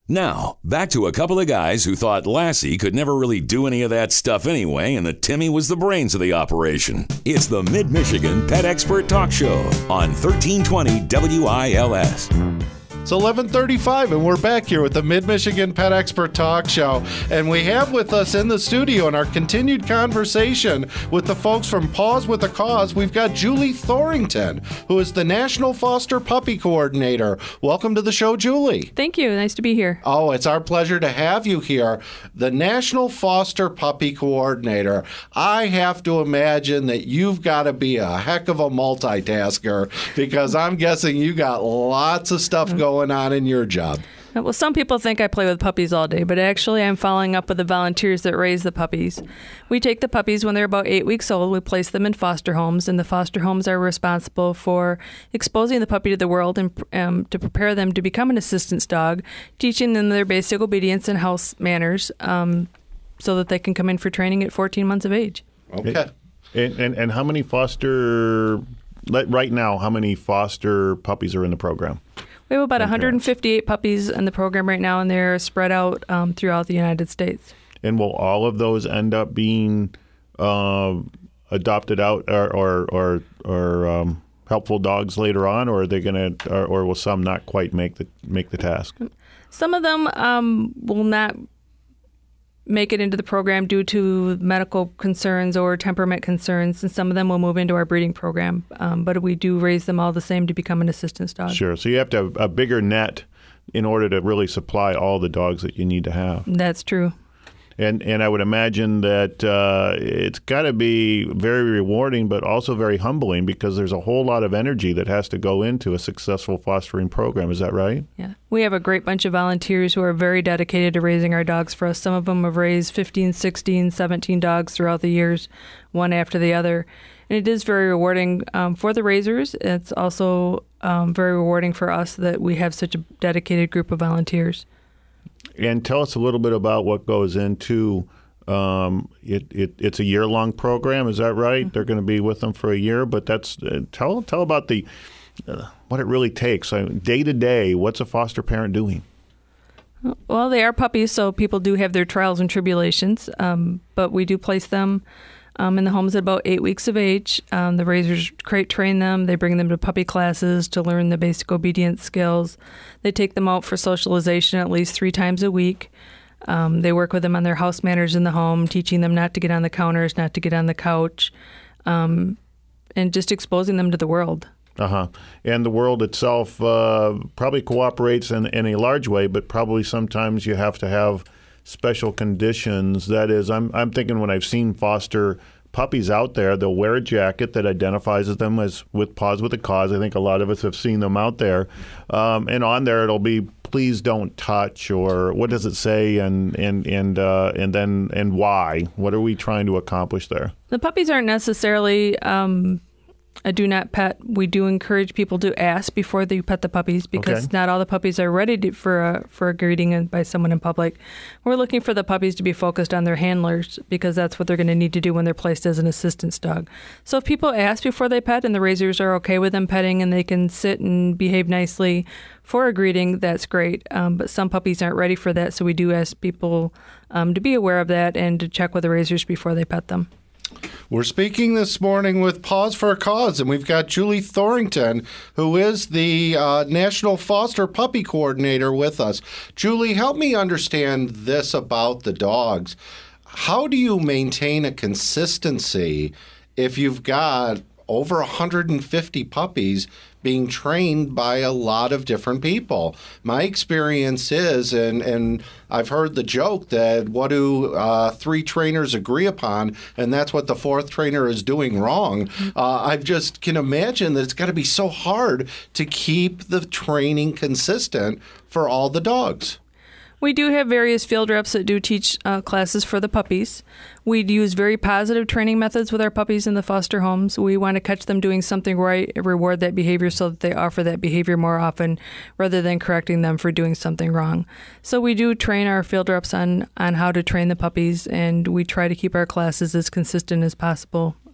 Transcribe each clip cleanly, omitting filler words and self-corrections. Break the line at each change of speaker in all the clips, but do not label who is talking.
Now, back to a couple of guys who thought Lassie could never really do any of that stuff anyway, and that Timmy was the brains of the operation. It's the Mid-Michigan Pet Expert Talk Show on 1320 WILS.
It's 11:35, and we're back here with the Mid-Michigan Pet Expert Talk Show. And we have with us in the studio in our continued conversation with the folks from Paws with a Cause, we've got Julie Thorington, who is the National Foster Puppy Coordinator. Welcome to the show, Julie.
Thank you. Nice to be here.
Oh, it's our pleasure to have you here. The National Foster Puppy Coordinator. I have to imagine that you've got to be a heck of a multitasker, because I'm guessing you got lots of stuff going on in your job.
Well, some people think I play with puppies all day, but actually I'm following up with the volunteers that raise the puppies. We take the puppies when they're about 8 weeks old, we place them in foster homes, and the foster homes are responsible for exposing the puppy to the world and to prepare them to become an assistance dog, teaching them their basic obedience and house manners so that they can come in for training at 14 months of age.
Okay.
And how many right now, how many foster puppies are in the program?
We have about 158 puppies in the program right now, and they're spread out throughout the United States. And
will all of those end up being adopted out or helpful dogs later on, or are they going to, or will some not quite make the task?
Some of them will not make it into the program due to medical concerns or temperament concerns, and some of them will move into our breeding program. But we do raise them all the same to become an assistance dog.
Sure. So you have to have a bigger net in order to really supply all the dogs that you need to have.
That's true.
And I would imagine that it's got to be very rewarding, but also very humbling, because there's a whole lot of energy that has to go into a successful fostering program. Is that right?
Yeah. We have a great bunch of volunteers who are very dedicated to raising our dogs for us. Some of them have raised 15, 16, 17 dogs throughout the years, one after the other. And it is very rewarding for the raisers. It's also very rewarding for us that we have such a dedicated group of volunteers.
And tell us a little bit about what goes into it's a year-long program. Is that right? Mm-hmm. They're going to be with them for a year, but that's tell about the what it really takes. Day to day, what's a foster parent doing?
Well, they are puppies, so people do have their trials and tribulations, but we do place them in the homes at about 8 weeks of age. The raisers train them. They bring them to puppy classes to learn the basic obedience skills. They take them out for socialization at least 3 times a week. They work with them on their house manners in the home, teaching them not to get on the counters, not to get on the couch, and just exposing them to the world.
Uh-huh. And the world itself probably cooperates in a large way, but probably sometimes you have to have special conditions. That is, I'm thinking when I've seen foster puppies out there, they'll wear a jacket that identifies them as with Paws with a Cause. I think a lot of us have seen them out there. And on there it'll be, please don't touch, or what does it say, and why? What are we trying to accomplish there? The
puppies aren't necessarily a do not pet. We do encourage people to ask before they pet the puppies, because not all the puppies are ready for a greeting by someone in public. We're looking for the puppies to be focused on their handlers, because that's what they're going to need to do when they're placed as an assistance dog. So if people ask before they pet and the raisers are okay with them petting and they can sit and behave nicely for a greeting, that's great. But some puppies aren't ready for that, so we do ask people to be aware of that and to check with the raisers before they pet them.
We're speaking this morning with Paws for a Cause, and we've got Julie Thorington, who is the National Foster Puppy Coordinator, with us. Julie, help me understand this about the dogs. How do you maintain a consistency if you've got over 150 puppies being trained by a lot of different people? My experience is, and I've heard the joke that what do 3 trainers agree upon, and that's what the 4th trainer is doing wrong. I just can imagine that it's got to be so hard to keep the training consistent for all the dogs.
We do have various field reps that do teach classes for the puppies. We use very positive training methods with our puppies in the foster homes. We want to catch them doing something right, reward that behavior so that they offer that behavior more often, rather than correcting them for doing something wrong. So we do train our field reps on how to train the puppies, and we try to keep our classes as consistent as possible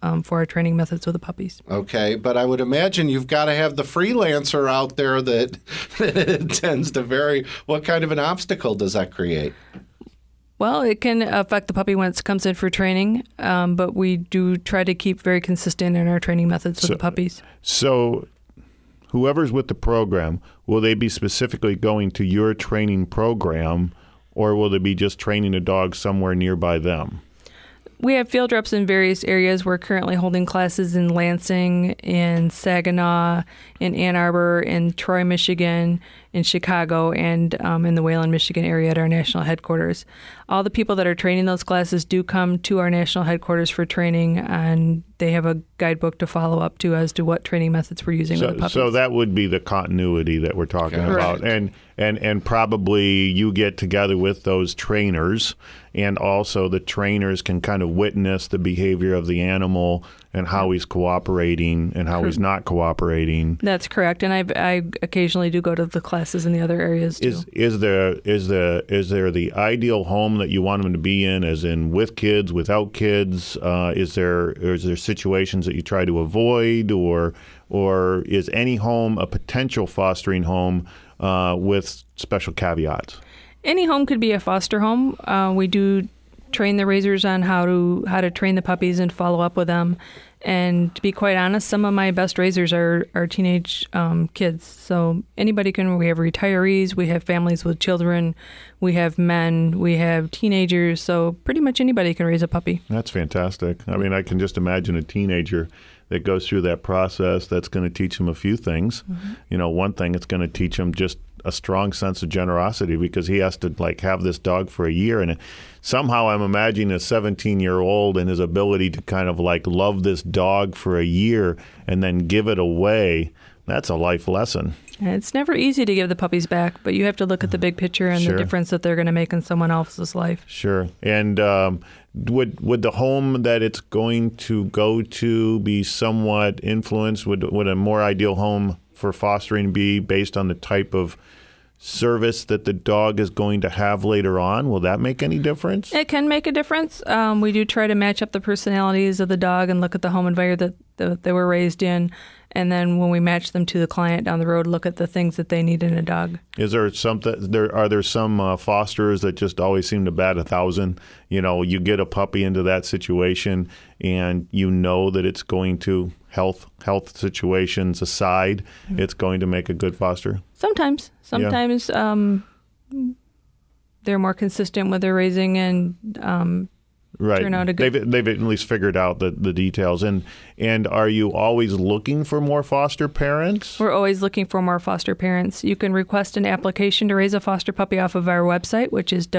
for our training methods with the puppies.
Okay, but I would imagine you've got to have the freelancer out there that tends to vary. What kind of an obstacle does that create?
Well, it can affect the puppy when it comes in for training, but we do try to keep very consistent in our training methods with the puppies.
So whoever's with the program, will they be specifically going to your training program, or will they be just training a dog somewhere nearby them?
We have field reps in various areas. We're currently holding classes in Lansing, in Saginaw, in Ann Arbor, in Troy, Michigan, in Chicago, and in the Wayland, Michigan area at our national headquarters. All the people that are training those classes do come to our national headquarters for training, and they have a guidebook to follow up to as to what training methods we're using with the puppies.
So that would be the continuity that we're talking about. And probably you get together with those trainers, and also the trainers can kind of witness the behavior of the animal and how he's cooperating and how he's not cooperating.
That's correct, and I occasionally do go to the classes in the other areas too.
Is there the ideal home that you want them to be in, as in with kids, without kids? Is there situations that you try to avoid, or is any home a potential fostering home with special caveats?
Any home could be a foster home. We do train the raisers on how to train the puppies and follow up with them. And to be quite honest, some of my best raisers are teenage kids. So anybody can. We have retirees, we have families with children, we have men, we have teenagers. So pretty much anybody can raise a puppy.
That's fantastic. I mean, I can just imagine a teenager that goes through that process. That's going to teach them a few things. Mm-hmm. You know, one thing, it's going to teach them just a strong sense of generosity, because he has to have this dog for a year, and somehow I'm imagining a 17-year-old and his ability to kind of love this dog for a year and then give it away. That's a life lesson.
It's never easy to give the puppies back, but you have to look at the big picture and the difference that they're going to make in someone else's life.
Sure. And would the home that it's going to go to be somewhat influenced? Would a more ideal home for fostering be based on the type of service that the dog is going to have later on? Will that make any difference?
It can make a difference. We do try to match up the personalities of the dog and look at the home environment that they were raised in. And then when we match them to the client down the road, look at the things that they need in a dog. Is there something? Are there some fosters that just always seem to bat 1,000? You know, you get a puppy into that situation, and you know that it's going to health situations aside, it's going to make a good foster. Sometimes they're more consistent with their raising and. Right. They've at least figured out the details. And are you always looking for more foster parents? We're always looking for more foster parents. You can request an application to raise a foster puppy off of our website, which is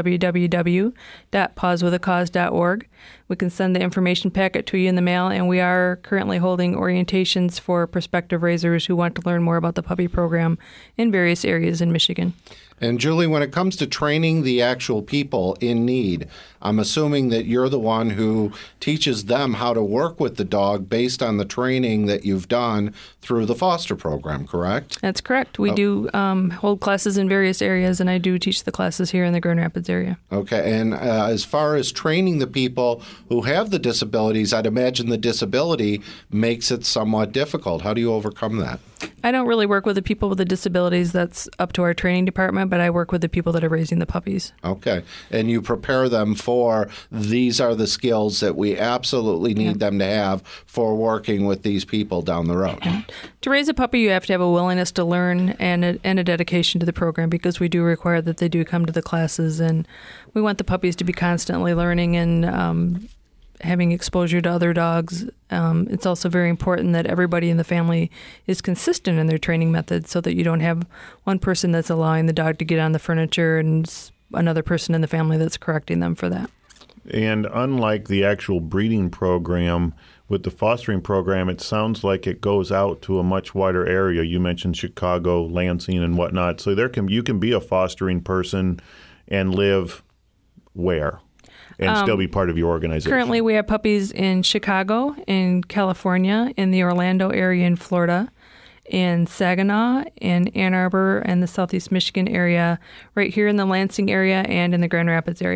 www.pausewithacause.org. We can send the information packet to you in the mail, and we are currently holding orientations for prospective raisers who want to learn more about the puppy program in various areas in Michigan. And Julie, when it comes to training the actual people in need, I'm assuming that you're the one who teaches them how to work with the dog based on the training that you've done through the foster program, correct? That's correct. We do hold classes in various areas, and I do teach the classes here in the Grand Rapids area. Okay. And as far as training the people who have the disabilities, I'd imagine the disability makes it somewhat difficult. How do you overcome that? I don't really work with the people with the disabilities. That's up to our training department, but I work with the people that are raising the puppies. Okay. And you prepare them for these are the skills that we absolutely need them to have for working with these people down the road. Yeah. To raise a puppy, you have to have a willingness to learn and a dedication to the program, because we do require that they do come to the classes, and we want the puppies to be constantly learning and having exposure to other dogs. It's also very important that everybody in the family is consistent in their training methods, so that you don't have one person that's allowing the dog to get on the furniture and another person in the family that's correcting them for that. And unlike the actual breeding program, with the fostering program, it sounds like it goes out to a much wider area. You mentioned Chicago, Lansing, and whatnot. So you can be a fostering person and live where? And still be part of your organization. Currently, we have puppies in Chicago, in California, in the Orlando area in Florida, in Saginaw, in Ann Arbor, and the Southeast Michigan area, right here in the Lansing area and in the Grand Rapids area.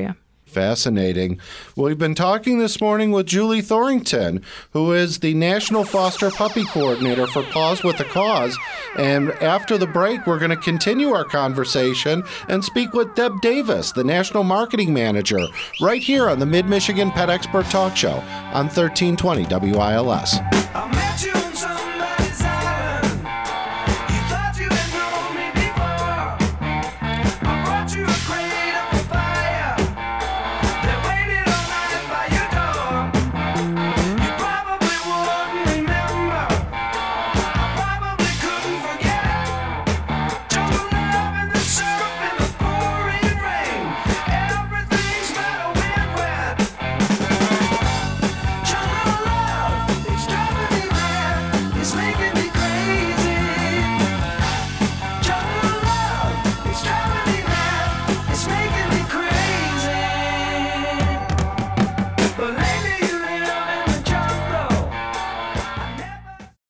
Fascinating. We've been talking this morning with Julie Thorington, who is the National Foster Puppy Coordinator for Paws with a Cause. And after the break, we're going to continue our conversation and speak with Deb Davis, the National Marketing Manager, right here on the Mid-Michigan Pet Expert Talk Show on 1320 WILS.